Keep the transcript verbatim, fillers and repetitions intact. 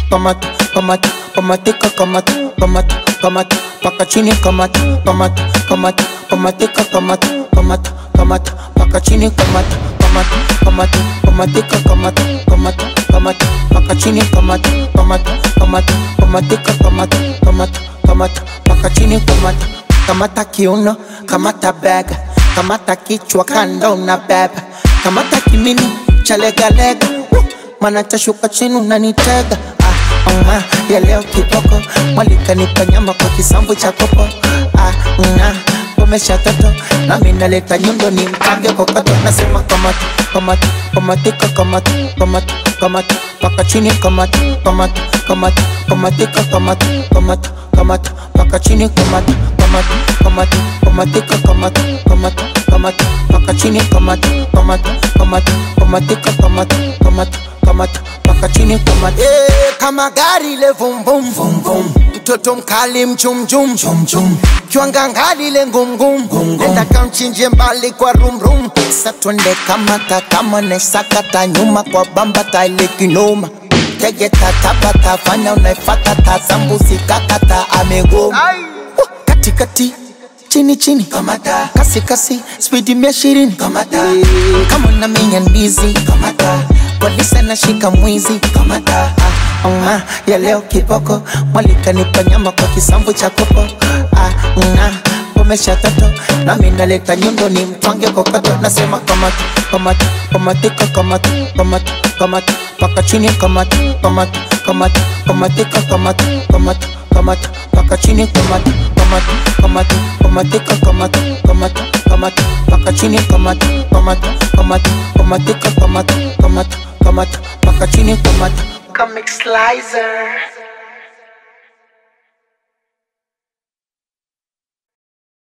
kamata, kamata, kamatika kamata, kamata, kamata, paka chini kamata, kamata, kamata, kamatika kamata, kamata, kamata, paka chini kamata, kamata, kamata, kamatika kamata, kamata, kamata, paka chini kamata, kamata, kamata, kamatika kamata, kamata, kamata, paka chini kamata, kamata kiuno, kamata bega, kamata kichwa kando na beba, kamata kimini chalega lega, mana tashuka chini unanitega. Ah, uh, ya leo kiboko, mwalika nipa nyama kwa kisambu cha kopo. Ah, uh, umesha toto, na mina leta nyundo ni mkange kokoto. Nasema kamata, kamata, kamatika kamata, kamata, kamata, paka chini kamata, kamata, kamata, kamatika kamata, kamata, kamata, paka chini kamata, kamata, kamata, kamatika kamata, kamata, kamata, paka chini kamata, kamata, kamata, kamatika kamata, kamata, kamata, paka chini kamata. Eh, kama gari le vum vum vum vum, mtoto mkali mchum chum chum chum, kiwanga ngali le ngum ngum ngum, nenda kamchinje mbali kwa rum rum. Sa twende kamata kama nesakata nyuma kwa bamba ta ile kinoma. Tegeta tapata fanya unaifata tazambuzi kakata amegoma. uh, Kati kati chini chini kamata, kasi kasi speedi mia shirini kamata, kama na minya ndizi kamata, polisi na shika mwizi kamata. Ah, uh, ya leo kiboko, mwalika nipa nyama kwa kisambu cha kopo. Ah, uh, umesha toto, na mina leta nyundo ni mtwange kokoto. Nasema kamata, kamata, kamatika kamata, kamata, kamata, paka chini kamata, kamata, kamata, kamatika kamata, kamata, kamata, paka chini kamata, kamata, kamata, kamatika kamata, kamata, kamata, paka chini kamata, kamata, kamata, kamatika kamata, kamata, kamata, paka chini kamata. Comic Slicer.